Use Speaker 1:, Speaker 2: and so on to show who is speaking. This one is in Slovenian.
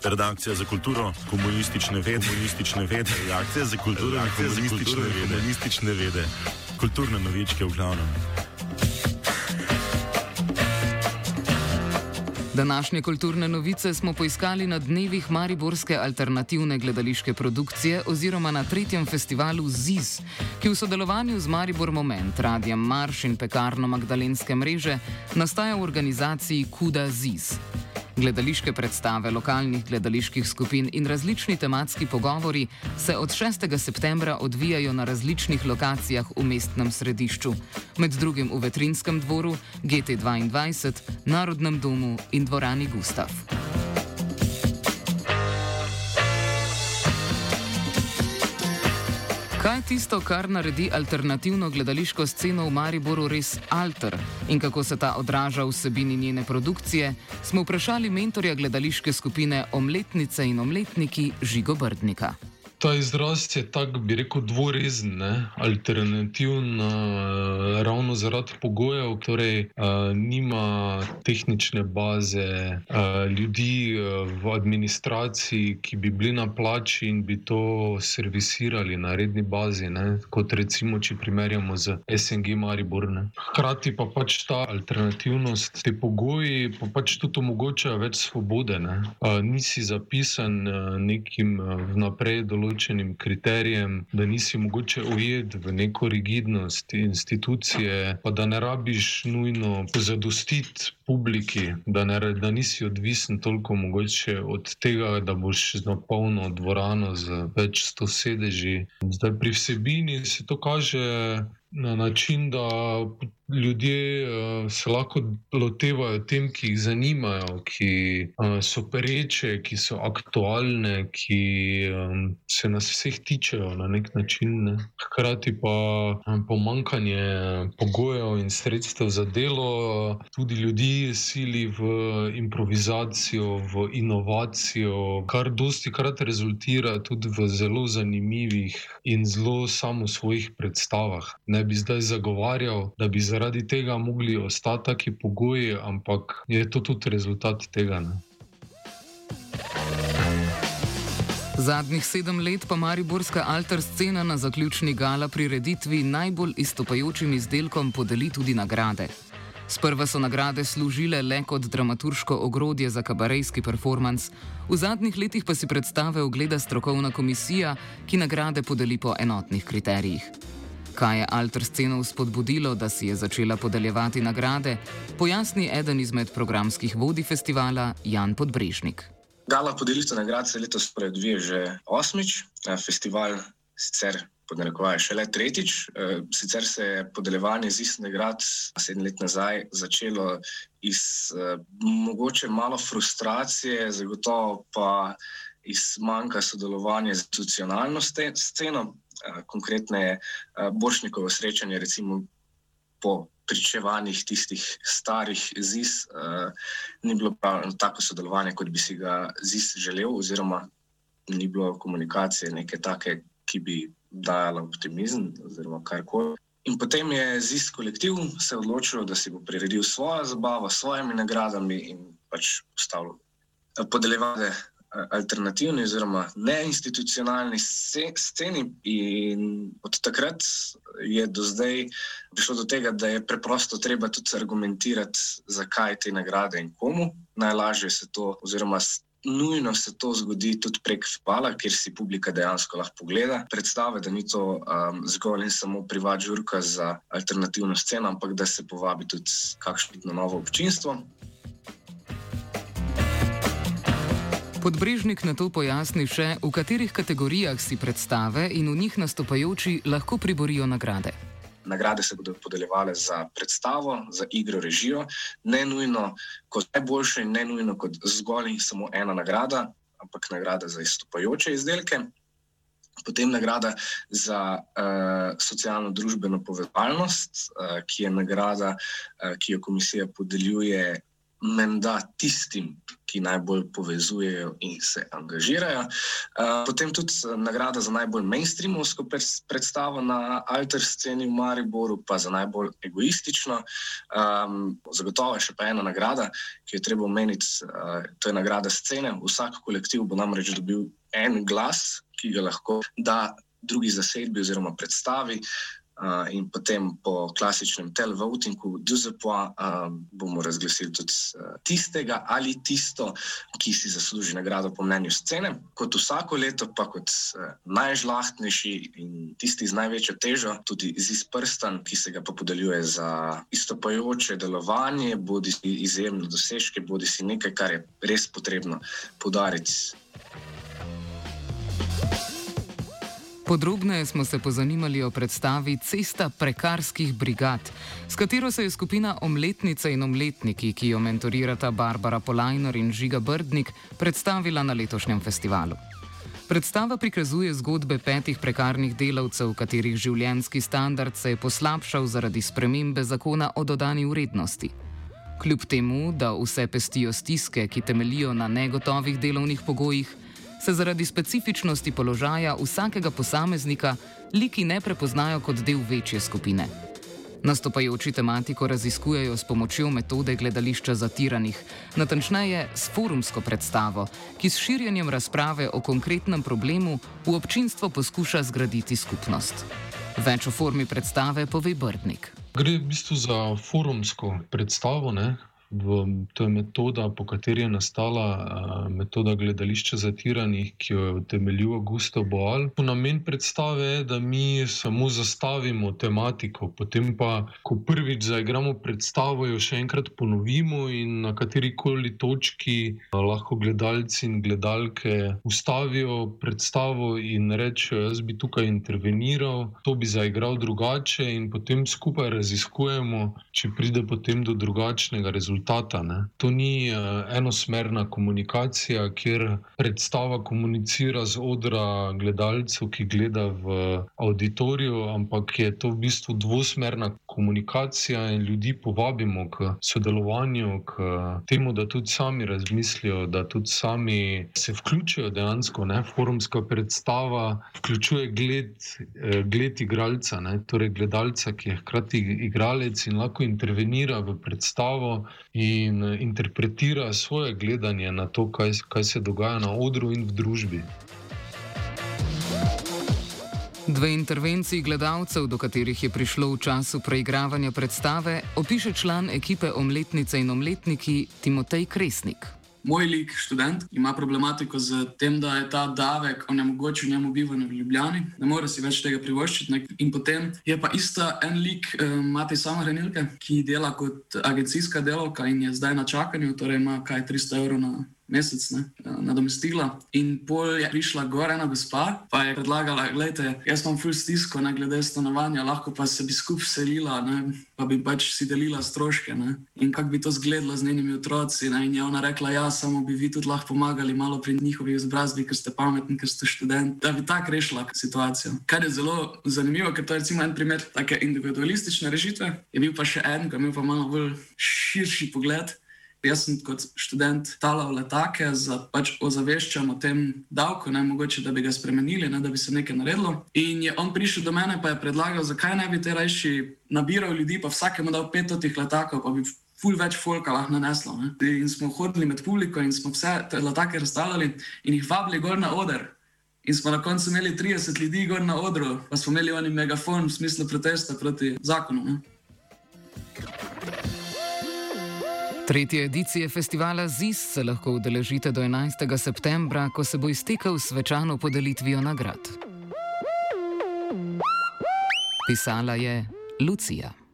Speaker 1: Redakcija za kulturo, komunistične vede, redakcija za kulturo in komunistične vede. Kulturne novičke v glavnem.
Speaker 2: Današnje kulturne novice smo poiskali na dnevih mariborske alternativne gledališke produkcije oziroma na 3. festivalu ZIS, ki v sodelovanju z Maribor Moment, Radiem Marš in Pekarno Magdalenske mreže nastaja v organizaciji KUDA ZIS. Gledališke predstave lokalnih gledaliških skupin in različni tematski pogovori se od 6. septembra odvijajo na različnih lokacijah v mestnem središču, med drugim v Vetrinskem dvoru, GT22, Narodnem domu in dvorani Gustav. Kaj je tisto, kar naredi alternativno gledališko sceno v Mariboru res alter in kako se ta odraža v vsebini njene produkcije, smo vprašali mentorja gledališke skupine Omletnice in omletniki Žigo Brdnika.
Speaker 3: Ta izraz je tak, bi rekel, dvorezen, ne? Alternativen ravno zaradi pogojev, torej nima tehnične baze, ljudi v administraciji, ki bi bili na plači in bi to servisirali na redni bazi, ne? Kot recimo, če primerjamo z SNG Maribor. Ne? Hkrati pa pač ta alternativnost, te pogoji pa pač tudi omogočajo več svobode. Ne? Nisi zapisan nekim vnaprej določenim kriterijem, da nisi mogoče ujet v neko rigidnost institucije, pa da ne rabiš nujno zadostiti publiki, da nisi odvisen toliko mogoče od tega, da boš na polno dvorano z več 100 sedeži. Zdaj pri vsebini se to kaže na način, da ljudje se lahko lotevajo tem, ki jih zanimajo, ki so pereče, ki so aktualne, ki se nas vseh tičejo na nek način. Ne. Hkrati pa pomanjkanje pogojev in sredstev za delo tudi ljudi sili v improvizacijo, v inovacijo, kar dostikrat rezultira tudi v zelo zanimivih in zelo samosvojih predstavah. Ne bi zdaj zagovarjal, da bi zaradi tega mogli ostati taki pogoji, ampak je to tudi rezultat tega. Ne?
Speaker 2: Zadnjih 7 let pa mariborska alter scena na zaključni gala prireditvi najbolj izstopajočim izdelkom podeli tudi nagrade. Sprva so nagrade služile le kot dramaturško ogrodje za kabarejski performans, v zadnjih letih pa si predstave ogleda strokovna komisija, ki nagrade podeli po enotnih kriterijih. Kaj je alter sceno spodbudilo, da si je začela podeljevati nagrade, pojasni eden izmed programskih vodij festivala Jan Podbrežnik.
Speaker 4: Gala podelitev nagrad se letos odvija že 8. Festival sicer pod narekovaji šele 3. Sicer se je podeljevanje ZIS nagrad 7 let nazaj začelo iz mogoče malo frustracije, zagotovo pa iz manjka sodelovanja z institucionalno sceno. Konkretneje Borštnikovo srečanje, recimo po pričevanjih tistih starih ZIS, ni bilo prav tako sodelovanje, kot bi si ga ZIS želel, oziroma ni bilo komunikacije neke take, ki bi dajala optimizem oziroma karkoli. In potem je ZIS kolektiv se odločil, da si bo priredil svojo zabavo s svojimi nagradami in pač postavil podeljevanje alternativni oziroma neinstitucionalni sceni, in od takrat je do zdaj prišlo do tega, da je preprosto treba tudi argumentirati, zakaj te nagrade in komu. Najlažje se to, oziroma nujno se to zgodi tudi prek festivala, kjer si publika dejansko lahko pogleda predstave, da ni to zgolj in samo privat žurka za alternativno sceno, ampak da se povabi tudi kakšno novo občinstvo.
Speaker 2: Podbrežnik na to pojasni še, v katerih kategorijah si predstave in v njih nastopajoči lahko priborijo nagrade.
Speaker 4: Nagrade se bodo podeljevale za predstavo, za igro, režijo, ne nujno kot najboljše in ne nujno kot zgolj in samo ena nagrada, ampak nagrada za izstopajoče izdelke. Potem nagrada za socialno-družbeno povezovalnost, ki je nagrada, ki jo komisija podeljuje menda tistim, ki najbolj povezujejo in se angažirajo. Potem tudi nagrada za najbolj mainstreamovsko predstavo na alter sceni v Mariboru, pa za najbolj egoistično. Zagotovo še pa ena nagrada, ki jo treba omeniti, to je nagrada scene. Vsak kolektiv bo namreč dobil en glas, ki ga lahko da drugi zasedbi oziroma predstavi. In potem po klasičnem televotingu bomo razglasili tudi tistega ali tisto, ki si zasluži nagrado po mnenju scene. Kot vsako leto pa kot najžlahtnejši in tisti z največjo težo tudi Ziz prstan, ki se ga pa podeljuje za izstopajoče delovanje, bodisi izjemne dosežke, bodisi nekaj, kar je res potrebno poudariti.
Speaker 2: Podrobneje smo se pozanimali o predstavi Cesta prekarskih brigad, s katero se je skupina Omletnice in omletniki, ki jo mentorirata Barbara Polajner in Žiga Brdnik, predstavila na letošnjem festivalu. Predstava prikazuje zgodbe 5 prekarnih delavcev, katerih življenjski standard se je poslabšal zaradi spremembe zakona o dodani vrednosti. Kljub temu, da vse pestijo stiske, ki temeljijo na negotovih delovnih pogojih, se zaradi specifičnosti položaja vsakega posameznika liki ne prepoznajo kot del večje skupine. Nastopajoči tematiko raziskujejo s pomočjo metode gledališča zatiranih, natančneje s forumsko predstavo, ki s širjenjem razprave o konkretnem problemu v občinstvo poskuša zgraditi skupnost. Več o formi predstave pove Brdnik.
Speaker 3: Gre v bistvu za forumsko predstavo, To je metoda, po kateri je nastala metoda gledališča zatiranih, ki jo je utemeljil Gustav Boal. Namen predstave je, da mi samo zastavimo tematiko, potem pa, ko prvič zaigramo predstavo, jo še enkrat ponovimo in na katerikoli točki lahko gledalci in gledalke ustavijo predstavo in rečejo, jaz bi tukaj interveniral, to bi zaigral drugače in potem skupaj raziskujemo, če pride potem do drugačnega rezultata. To ni enosmerna komunikacija, kjer predstava komunicira z odra gledalcev, ki gleda v auditoriju, ampak je to v bistvu dvosmerna komunikacija in ljudi povabimo k sodelovanju, k temu, da tudi sami razmislijo, da tudi sami se vključijo dejansko. Forumska predstava vključuje gled igralca, torej gledalca, ki je hkrati igralec in lahko intervenira v predstavo in interpretira svoje gledanje na to, kaj se dogaja na odru in v družbi.
Speaker 2: 2 intervenciji gledalcev, do katerih je prišlo v času preigravanja predstave, opiše član ekipe Omletnice in omletniki Timotej Kresnik.
Speaker 5: Moj lik, študent, ima problematiko z tem, da je ta davek onemogočil njemu bivanje v Ljubljani, ne more si več tega privoščiti. In potem je pa ista en lik Matej Samohranilke, ki dela kot agencijska delavka in je zdaj na čakanju, torej ima 300 evrov na mesec nadomestila. In pol je prišla gor ena gospa, pa je predlagala, glejte, jaz imam ful stisko glede stanovanja, lahko pa se bi skupaj vselila, pa bi pač si delila stroške. In kako bi to zgledalo z njenimi otroci. In je ona rekla, ja, samo bi vi tudi lahko pomagali malo pri njihovi izobrazbi, ker ste pametni, ker ste študent, da bi tako rešila situacijo. Kar je zelo zanimivo, ker to je recimo en primer take individualistične rešitve, je bil pa še en, ki je imel pa malo bolj širši pogled. Jaz sem kot študent talal letake, pač ozaveščam o tem davku, mogoče da bi ga spremenili, da bi se nekaj naredilo. In je on prišel do mene pa je predlagal, zakaj ne bi te rajši nabiral ljudi, pa vsakemu dal 5 teh letakov, pa bi ful več folka lahko naneslo. In smo hodili med publiko in smo vse te letake razstavljali in jih vabili gor na oder. In smo na koncu imeli 30 ljudi gor na odru, pa smo imeli oni megafon v smislu protesta proti zakonu.
Speaker 2: Tretje edicije festivala Ziz se lahko udeležite do 11. septembra, ko se bo iztekel s svečano podelitvijo nagrad. Pisala je Lucija.